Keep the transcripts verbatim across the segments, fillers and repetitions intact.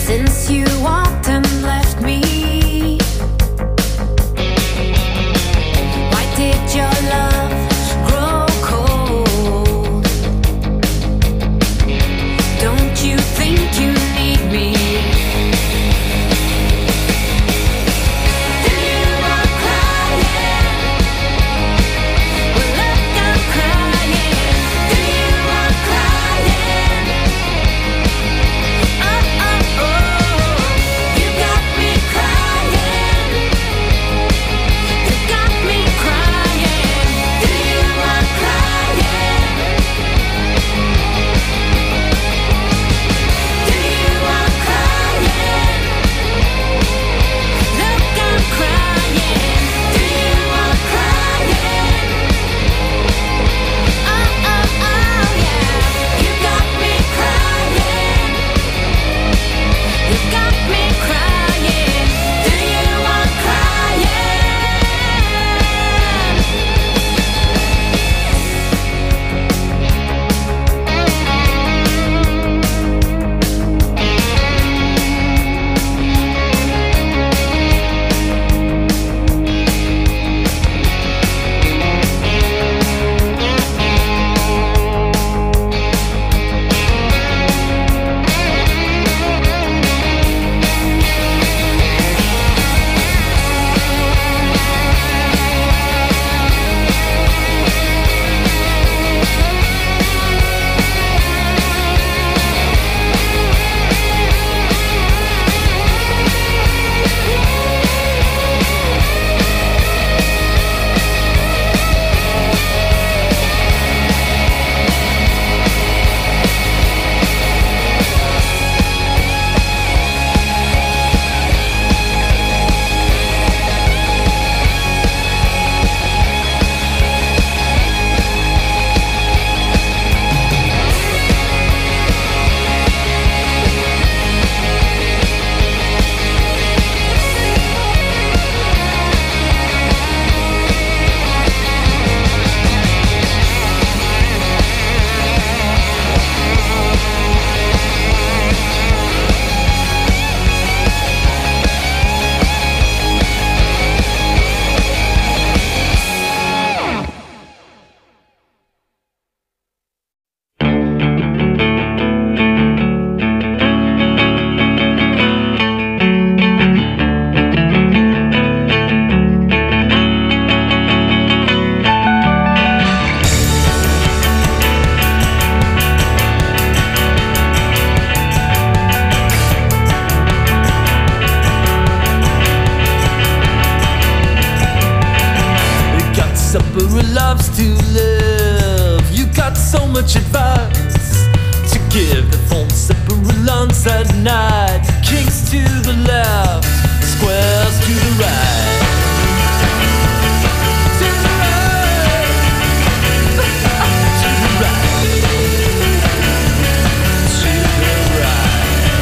since you walked and left me. Why did your love grow cold? Don't you think you need me? Separate loves to live. You got so much advice to give. The phone separate lawns at night. Kings to the left, squares to the right. To the right. To the right. To the right.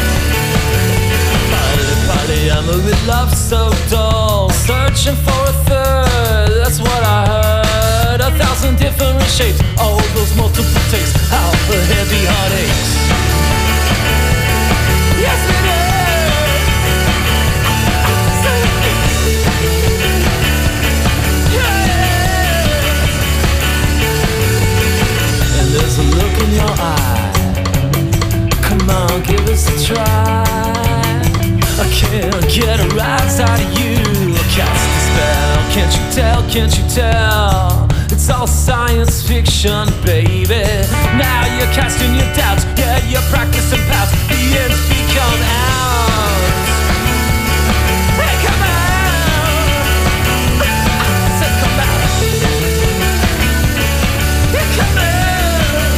Polly, polyamory love so dull. Searching for a third, that's what I heard. A thousand different shapes, all those multiple takes. How the heavy heart aches. Yes it is. Yeah. And there's a look in your eye. Come on, give us a try. I can't get a rise out of you. Cast a spell, can't you tell, can't you tell? It's all science fiction, baby. Now you're casting your doubts, yeah, you're practicing past. The ends become out. Hey, come out. I said come out. Hey, come out.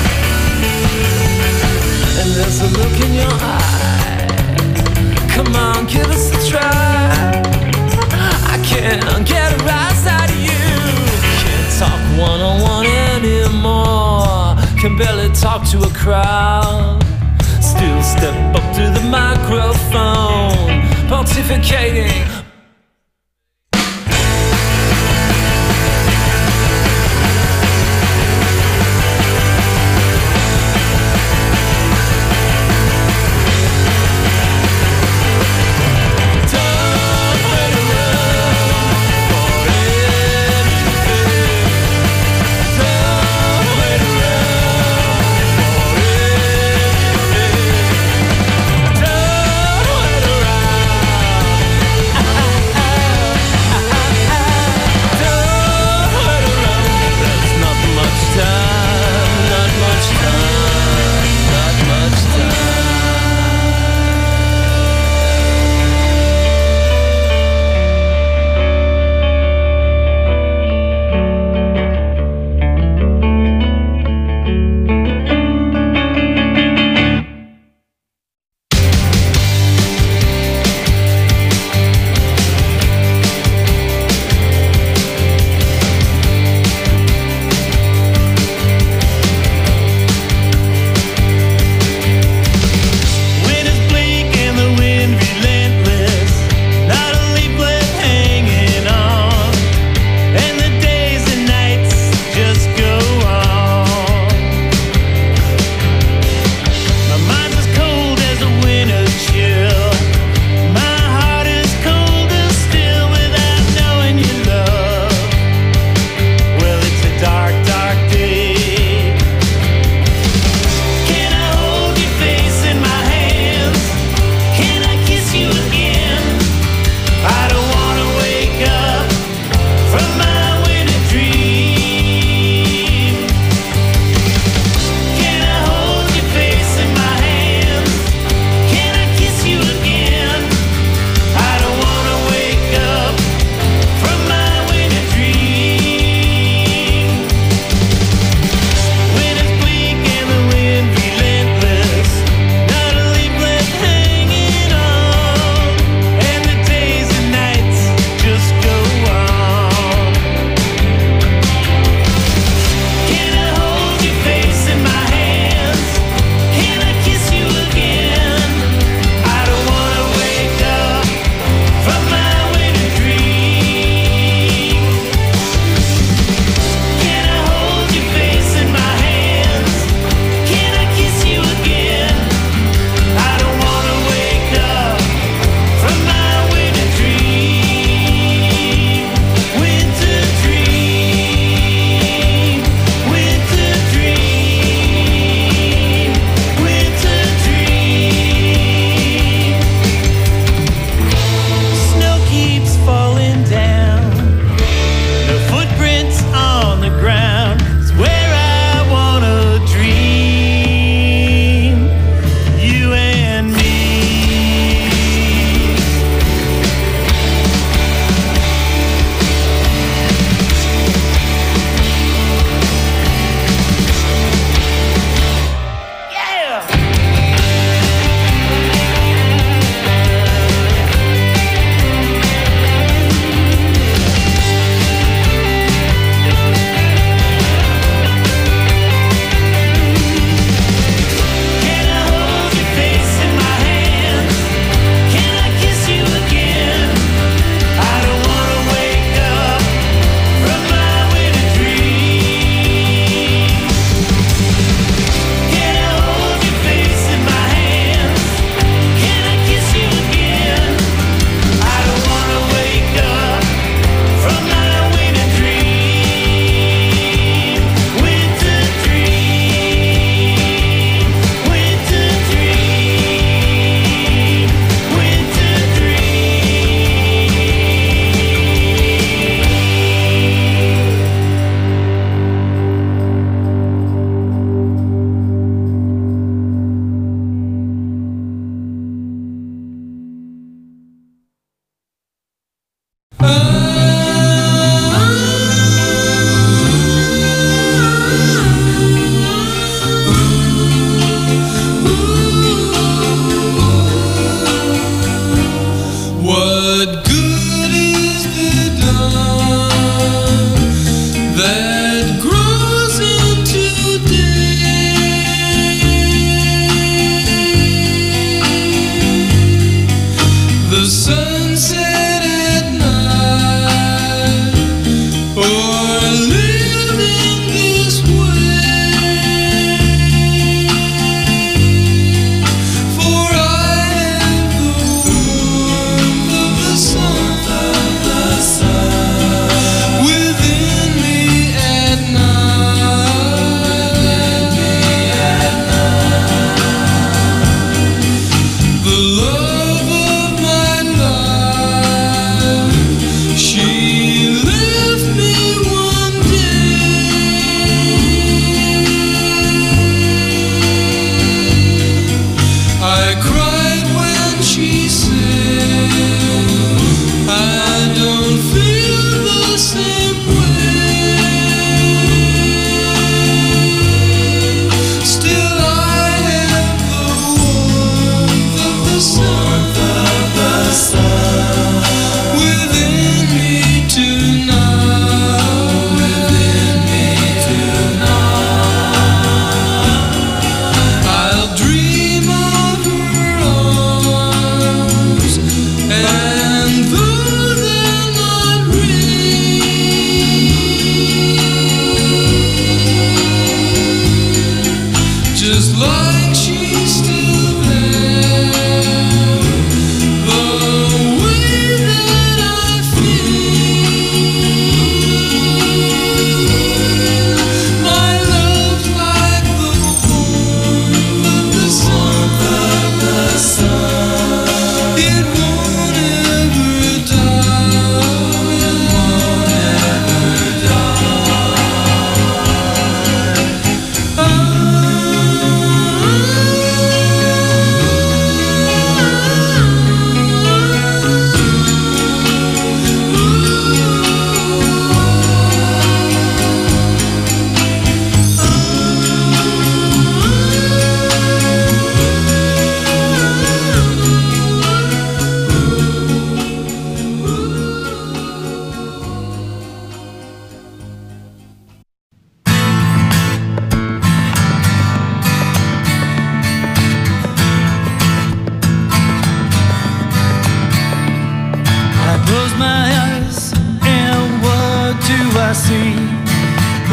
And there's a look in your eye. Come on, give us a try. I can't get a rise out of you. Can't talk one-on-one anymore. Can barely talk to a crowd. Still step up to the microphone, pontificating.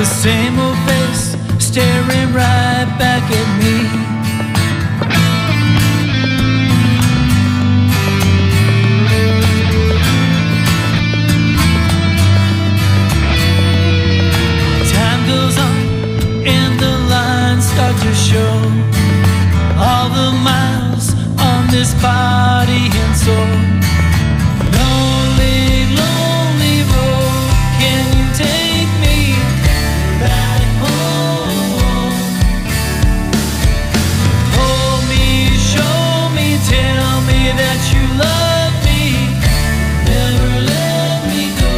the same old face staring right back at me. Time goes on and the lines start to show all the miles on this body and soul. Lonely, lonely road, can you take me back home? Hold me, show me, tell me that you love me, never let me go.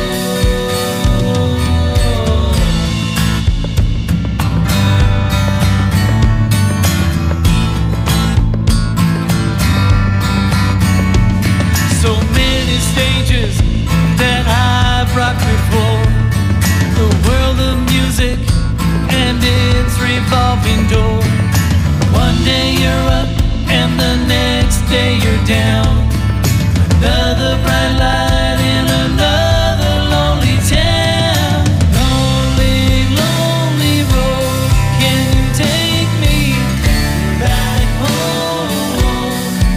So many stages that I've rocked before, the world of music and its revolving door. One day you're up and the next day you're down. Another bright light in another lonely town. Lonely, lonely road, can you take me back home?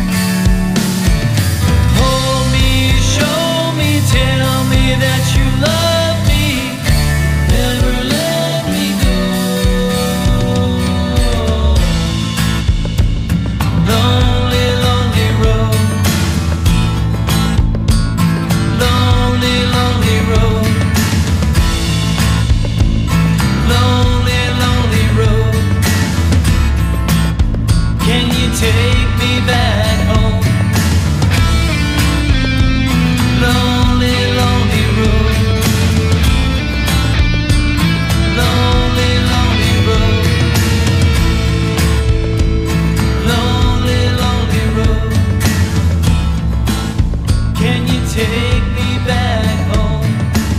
Hold me, show me, tell me that you love me, never let me go. Lonely, lonely road. Lonely, lonely road. Lonely, lonely road. Can you take me back home? Lonely, lonely road. Lonely, lonely road. Lonely, lonely road. Can you take me back home?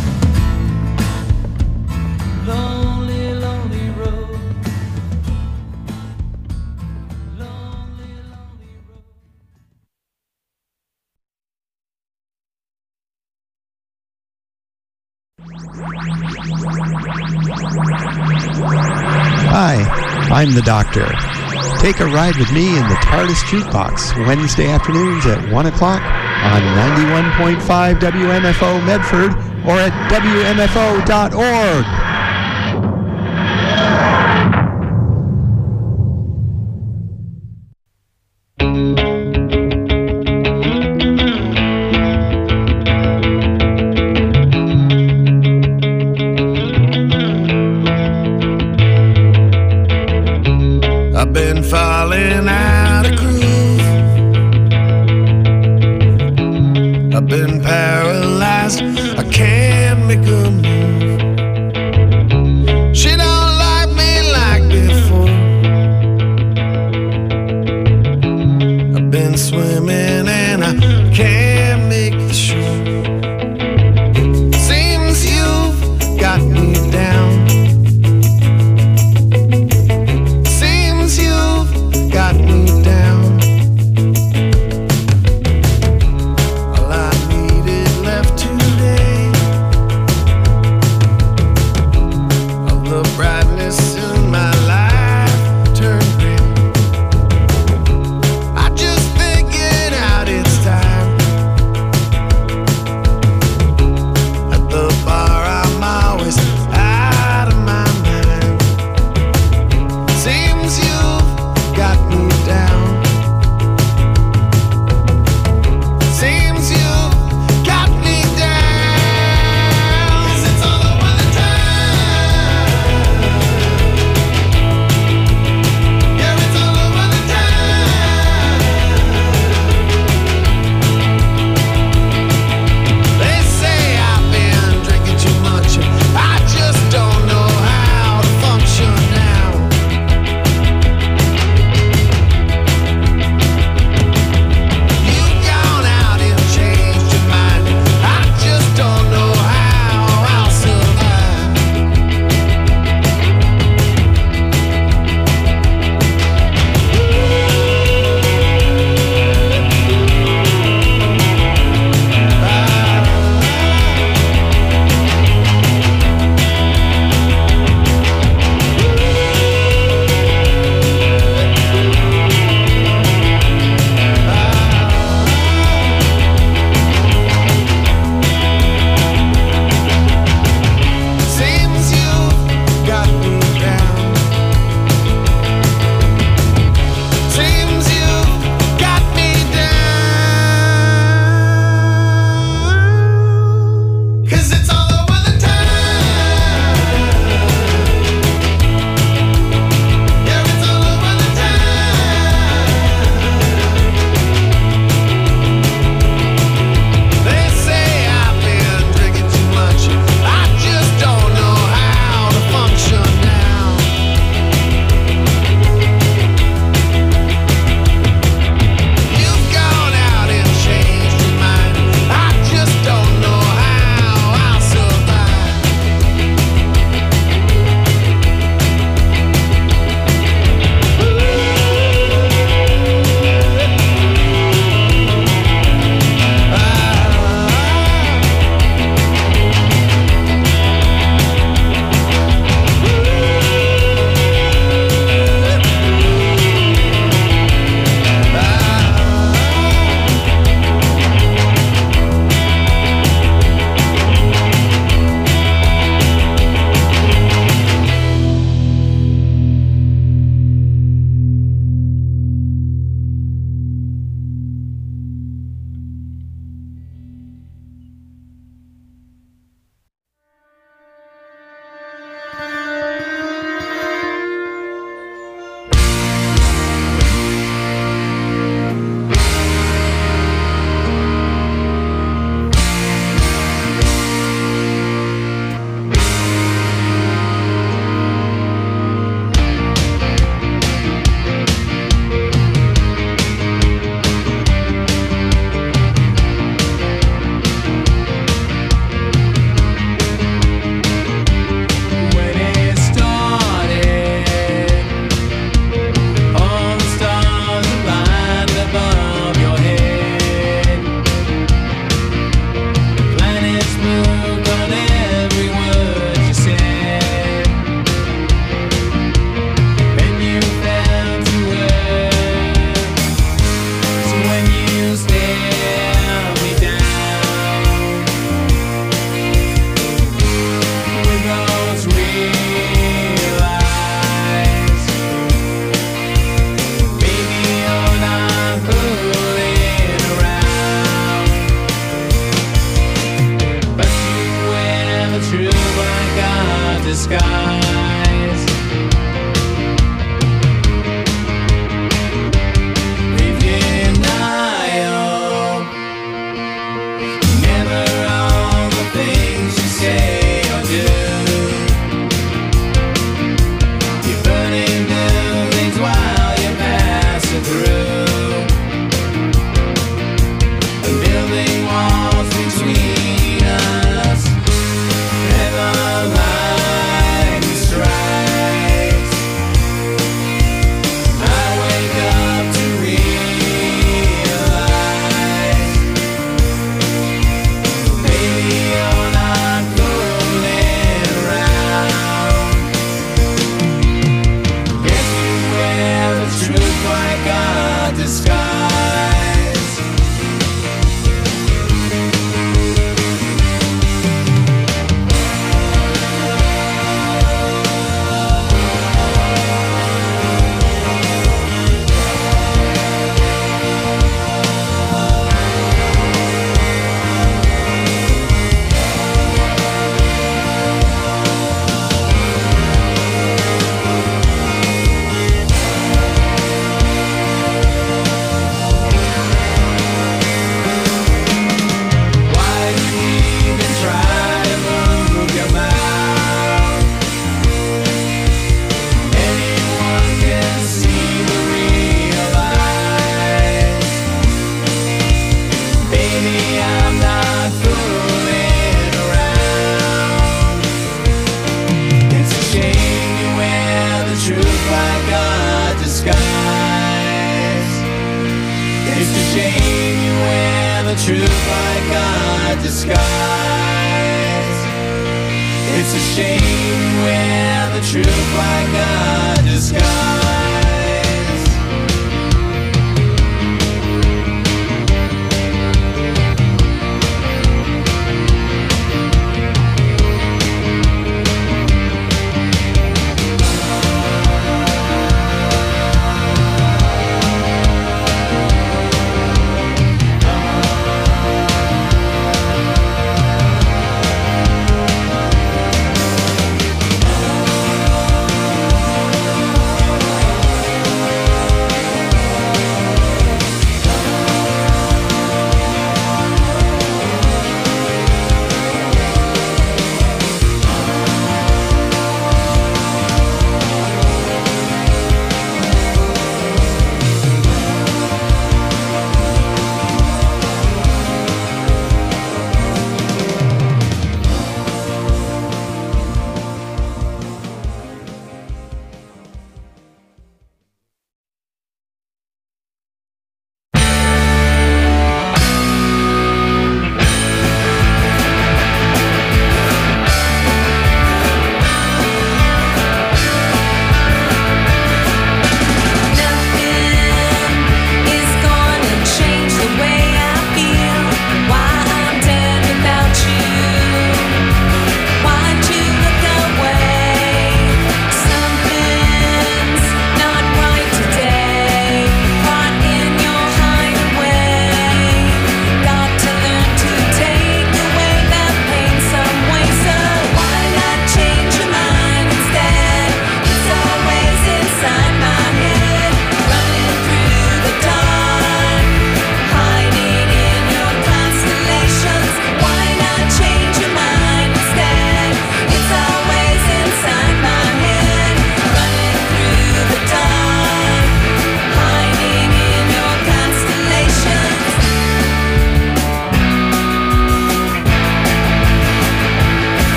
Lonely, lonely road. Lonely, lonely road. Hi, I'm the Doctor. Take a ride with me in the TARDIS Jukebox Wednesday afternoons at one o'clock on ninety-one point five W M F O Medford or at W M F O dot org. I've been falling out of groove. I've been paralyzed. I can't make a move. She don't like me like before. I've been swimming and I can't make the shore. Seems you've got me down. Got me down. All I needed left today, all the brightness in my life turned gray. I just figured out It's a shame you wear the truth like a disguise. It's a shame you wear the truth like a disguise.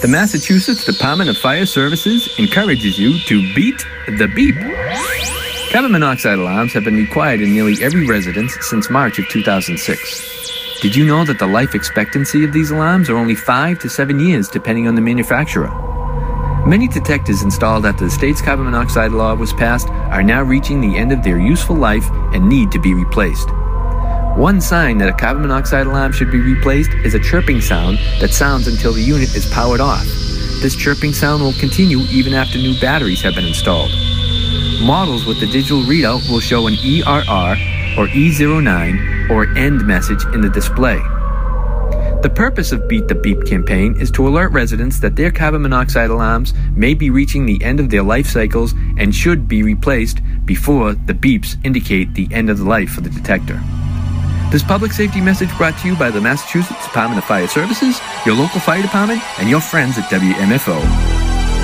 The Massachusetts Department of Fire Services encourages you to beat the beep. Carbon monoxide alarms have been required in nearly every residence since March of two thousand six. Did you know that the life expectancy of these alarms are only five to seven years depending on the manufacturer? Many detectors installed after the state's carbon monoxide law was passed are now reaching the end of their useful life and need to be replaced. One sign that a carbon monoxide alarm should be replaced is a chirping sound that sounds until the unit is powered off. This chirping sound will continue even after new batteries have been installed. Models with the digital readout will show an E R R or E zero nine or end message in the display. The purpose of Beat the Beep campaign is to alert residents that their carbon monoxide alarms may be reaching the end of their life cycles and should be replaced before the beeps indicate the end of the life for the detector. This public safety message brought to you by the Massachusetts Department of Fire Services, your local fire department, and your friends at W M F O.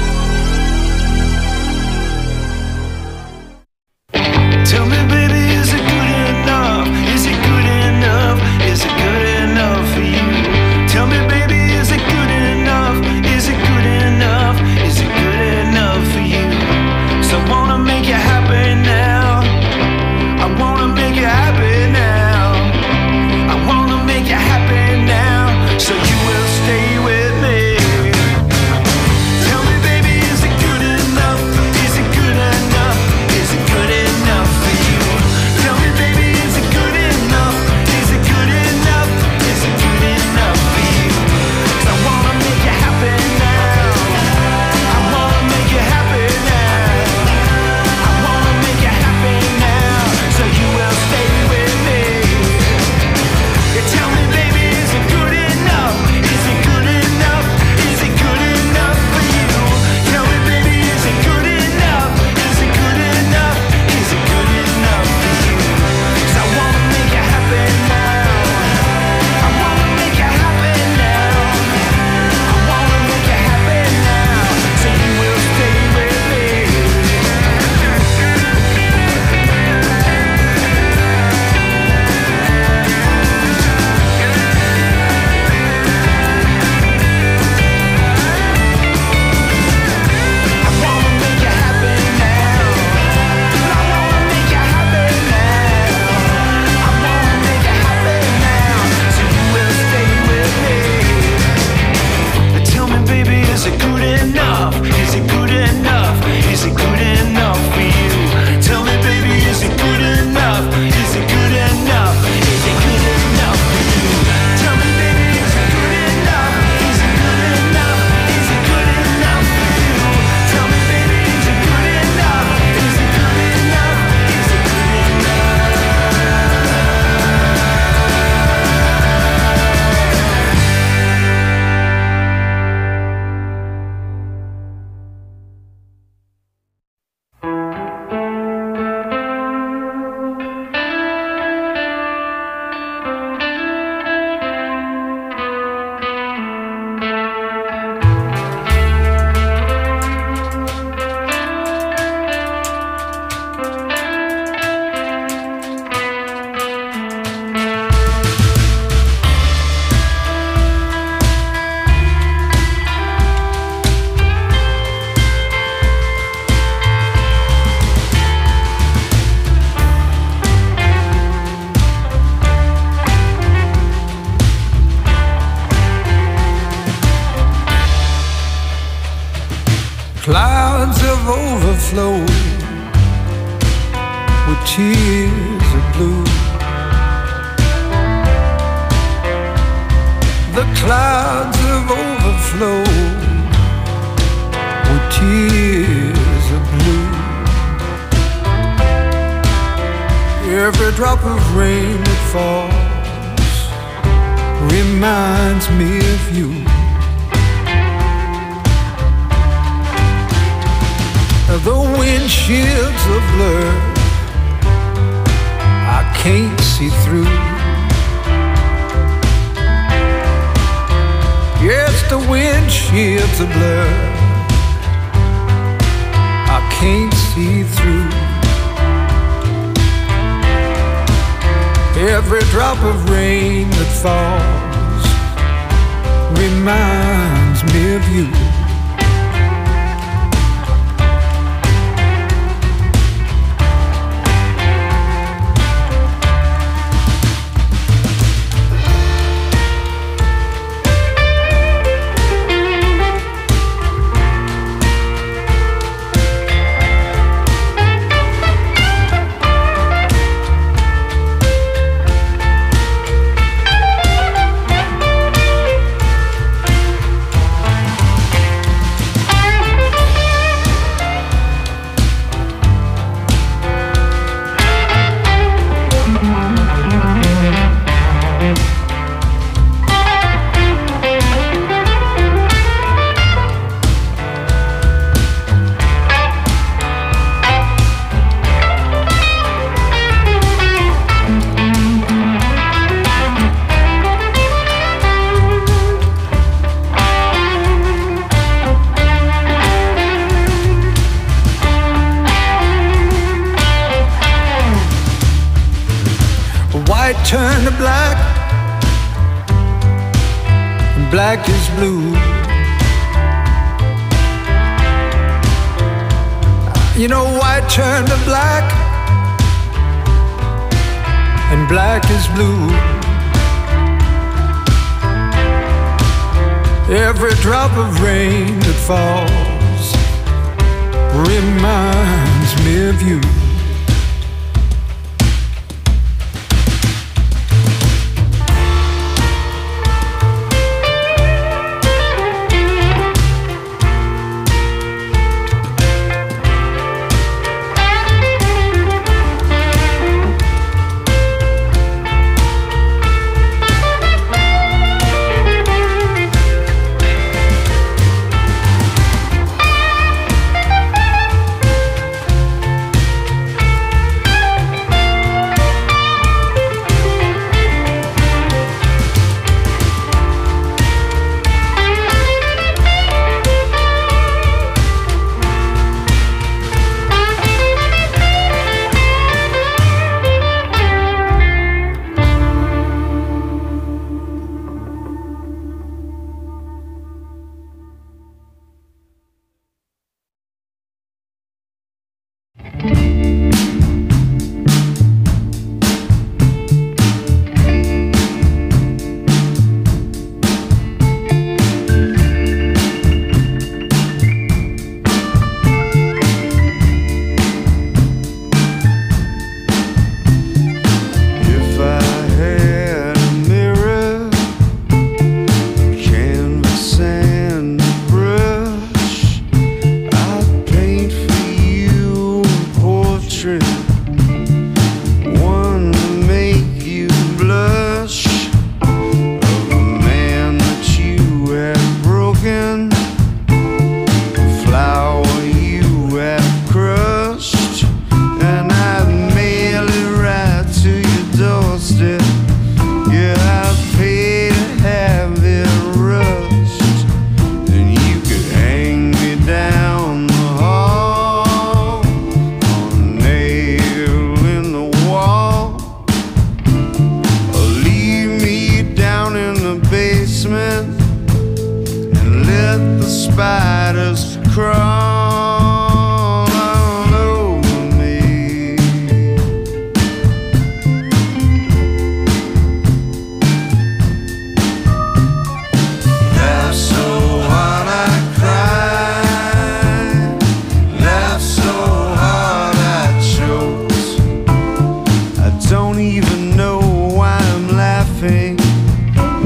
Tell me, baby, is it good enough? Is it good enough? Is it good enough for you? Tell me, baby, is it good enough? Is it good enough? Is it good enough for you? So I wanna make you happy now. I wanna make you happy now. I wanna make you happy now. So you will stay with me. Tell me, baby, is it good enough? Is it good enough? Is it good enough for you? Tell me, baby, is it good enough? Is it good enough? Is it good enough for you? 'Cause I wanna make you happy now. I wanna make you happy now. I wanna make you happy now. So you will stay with me. You tell me, baby, is it good enough? Is it good enough? Is it good enough for you? Tell me, baby, is it good enough? Is it good enough? Is it good enough for you? 'Cause I wanna make you happy now. I wanna make you happy now. I wanna make you happy now. So you will stay with me. I wanna make you happy now. I wanna make you happy now. I wanna make you happy now. So you will stay with me. Tell me, baby, is it good enough? Is it good enough? Is it good enough for you? Tell me, baby, is it good enough? Is it good enough? Is it good enough for you? Tell me, baby, is it good enough? Is it good enough? Is it good enough for you? Tell me, baby, is it good enough? Is it good enough? Is it good enough? Clouds have overflowed with tears of blue. The clouds have overflowed with tears of blue. Every drop of rain that falls reminds me of you. The windshields are blurred, I can't see through. Yes, the windshields are blurred, I can't see through. Every drop of rain that falls reminds reminds me of you. White turned to black, and black is blue. You know, white turned to black, and black is blue. Every drop of rain that falls reminds me of you.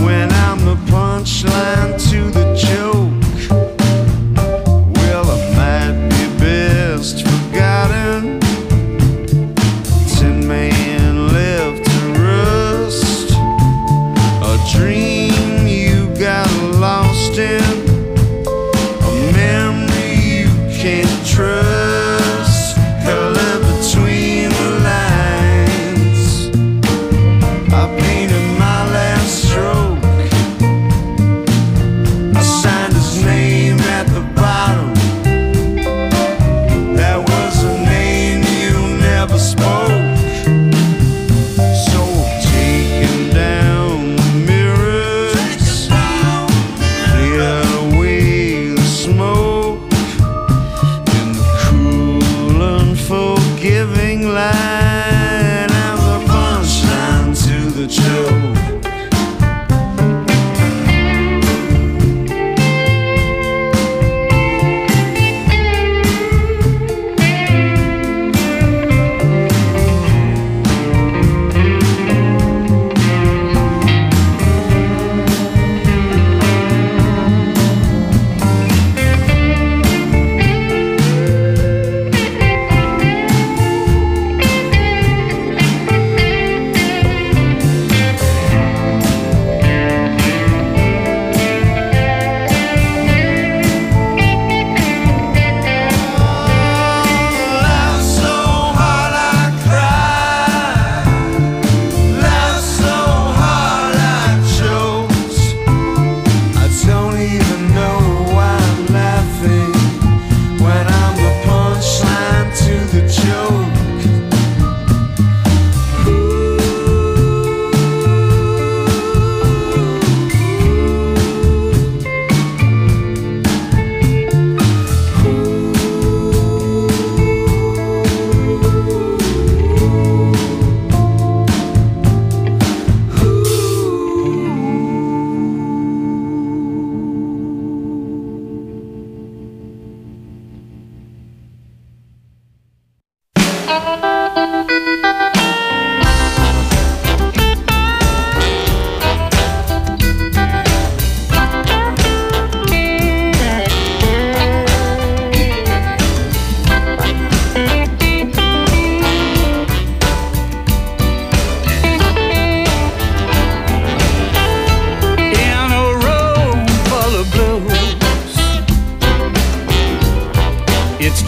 Punchline to the joke. Well, a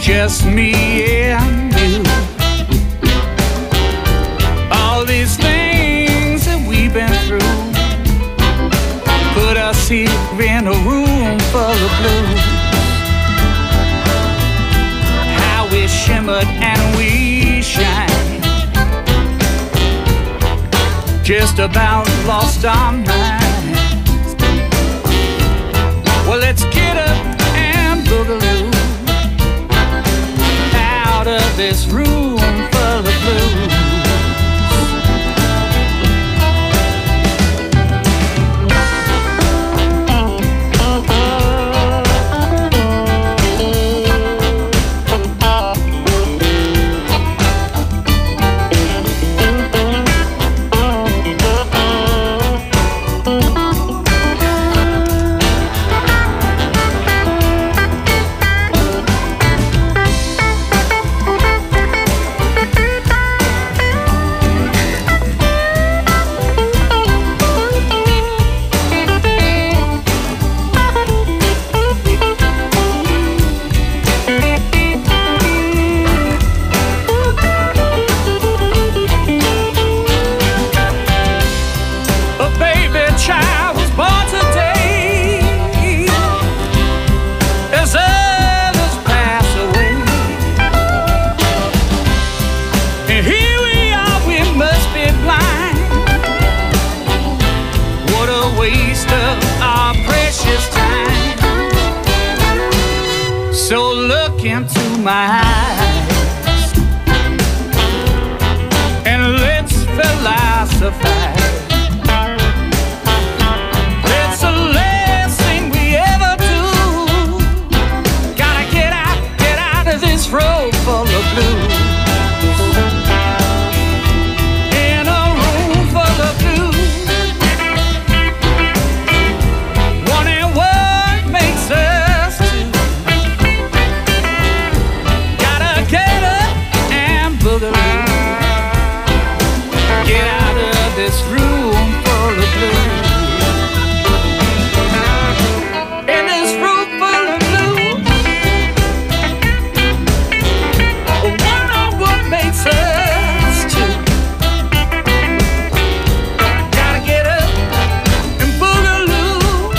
just me and you. All these things that we've been through put us here in a room full of blues. How we shimmered and we shine, just about lost our minds. Well, let's get up and boogaloo out of this room full of blues. My eyes, and let's philosophize. It's the last thing we ever do. Gotta get out, get out of this room full of blues. In a room full of blues, wondering what makes us two. Get up and boogaloo, get out of this room full of blues. In this room full of blues, I wonder what makes us two. Gotta get up and boogaloo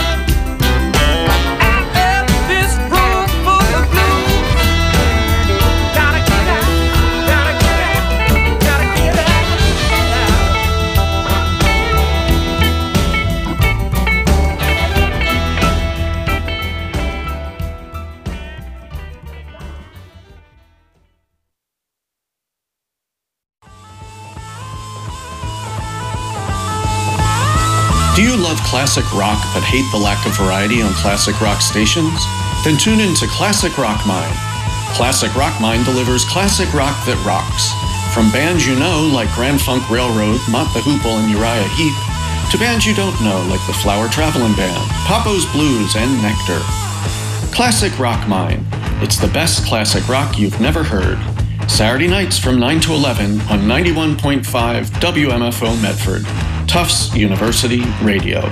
out of this room full of blues. Do you love classic rock but hate the lack of variety on classic rock stations? Then tune in to Classic Rock Mine. Classic Rock Mine delivers classic rock that rocks. From bands you know like Grand Funk Railroad, Mott the Hoople, and Uriah Heep, to bands you don't know like the Flower Traveling Band, Papo's Blues, and Nectar. Classic Rock Mine. It's the best classic rock you've never heard. Saturday nights from nine to eleven on ninety-one point five W M F O Medford. Tufts University Radio.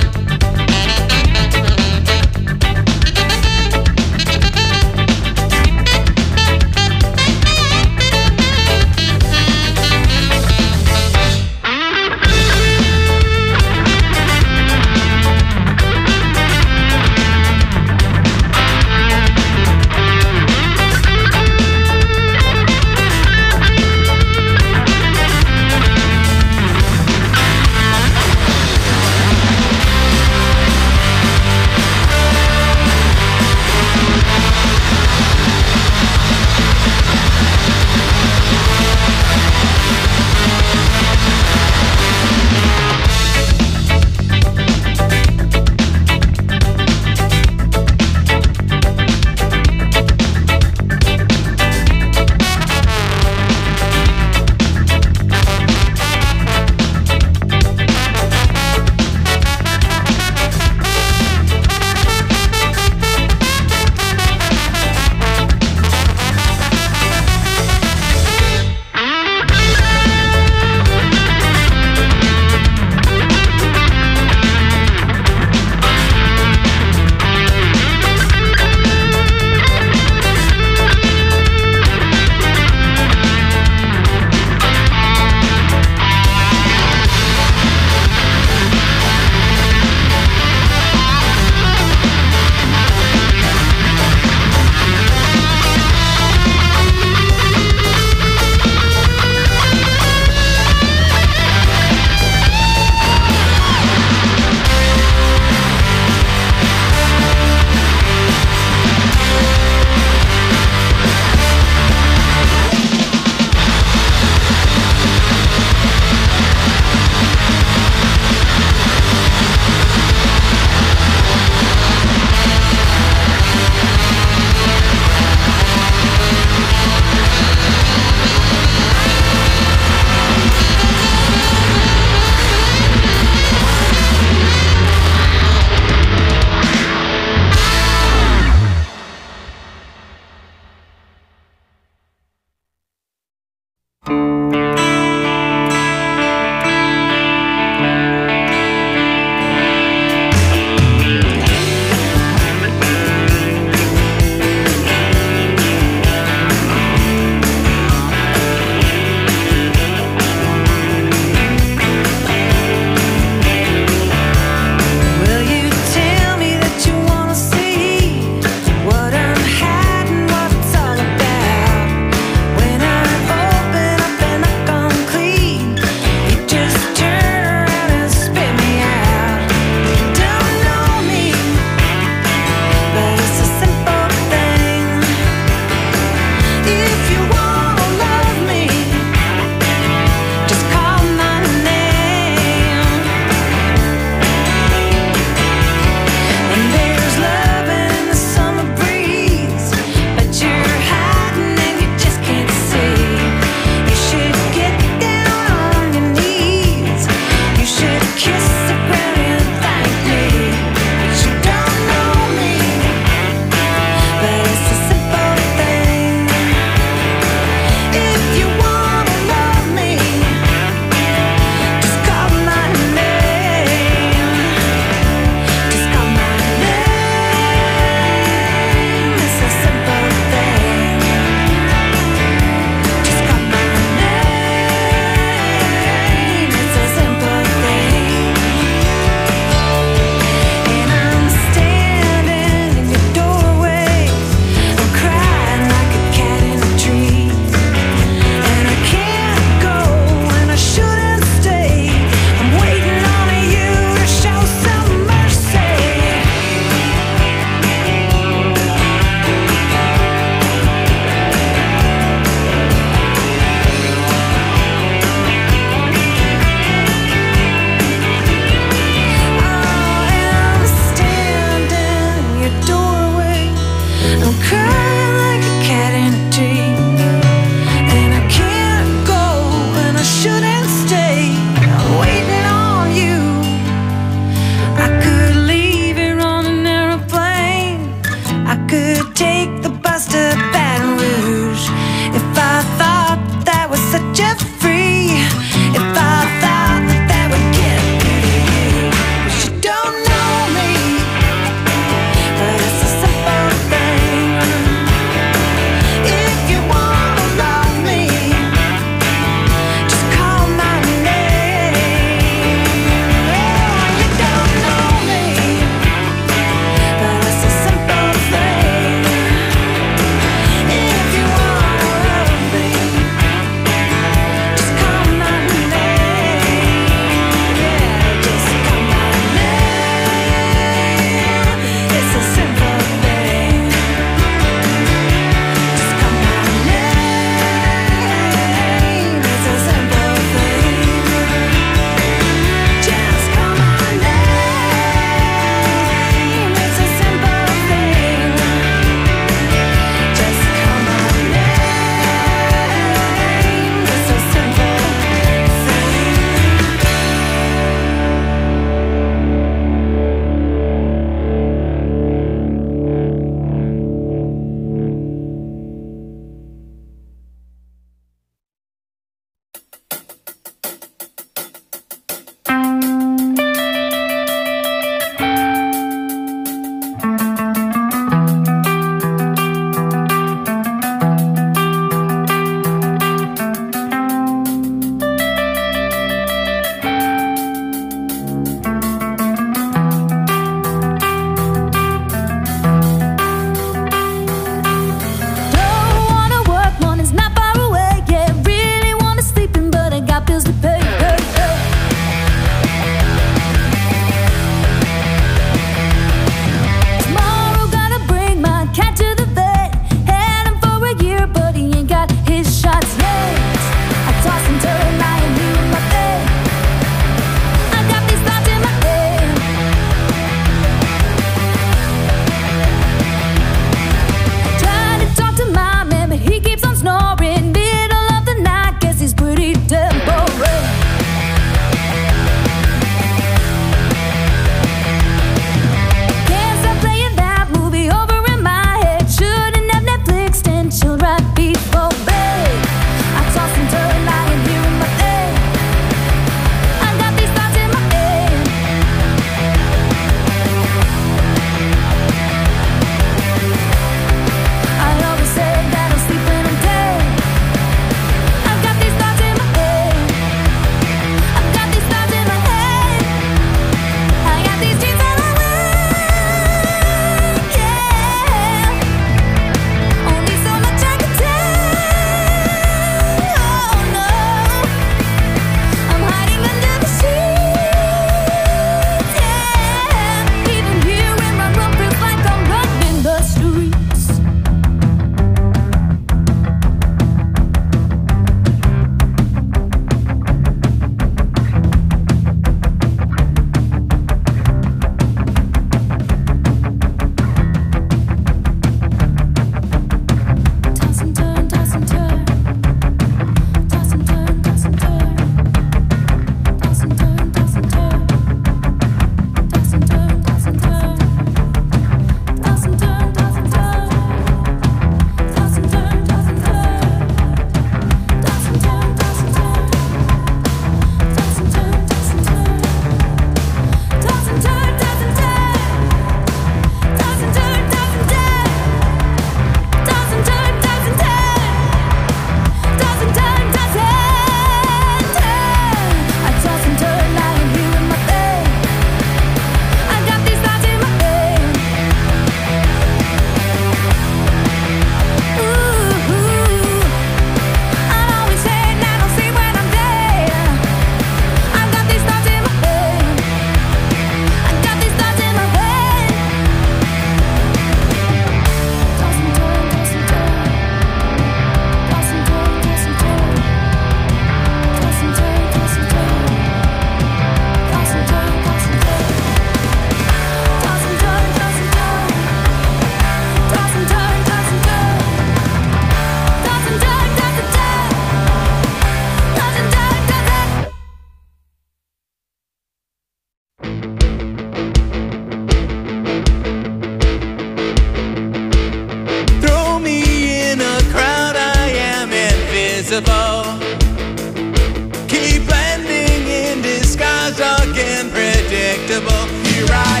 invisible. Keep blending in disguise, again predictable. Here I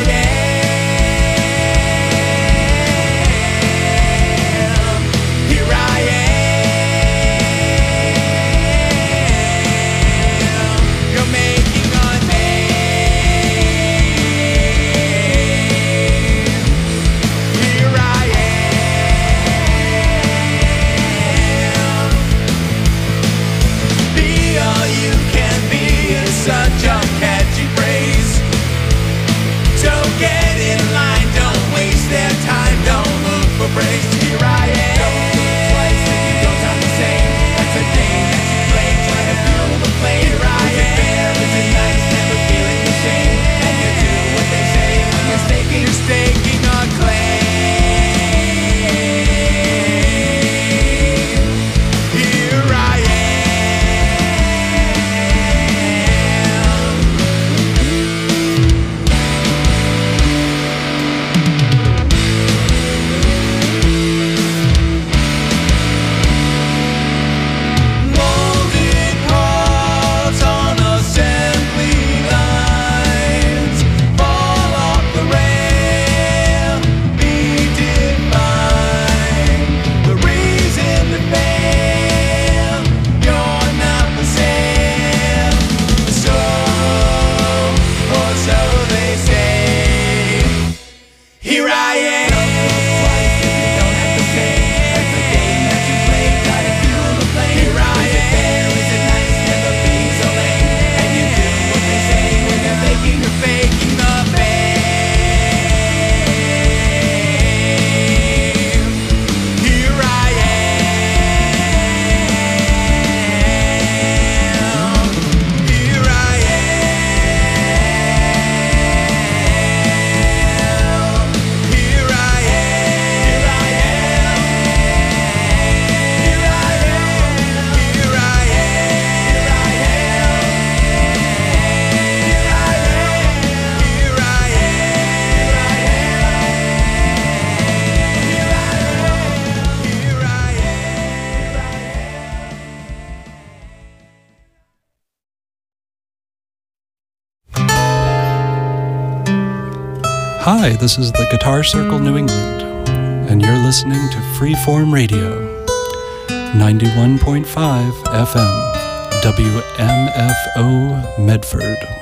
am. Here I am. You're making a name. Here I am. Be all you can be is such a catchy phrase. So get in line, don't waste their time, don't look for praise. Here I am. Don't look twice if you don't sound the same. That's a game that you play, try to fuel the flame. Here I am. Is it fair? Is it nice? Never feeling the shame. And you do what they say when you're staking, you're staking a claim. Here I Molded parts on assembly lines fall off the rail, be defined. The reason to fail, you're not for sale. So, or so they say. Here I am. Don't have to say. That's the game that you play. Try to fuel the flame. Here I am. Is it fair? Is it nice? Never be so lame. And you do what they say when they're faking. You're faking the fame. Here I am. Here I am. Here I am. Here I am. Here I am. Here I Hi, this is the Guitar Circle New England, and you're listening to Freeform Radio, ninety-one point five F M, W M F O Medford.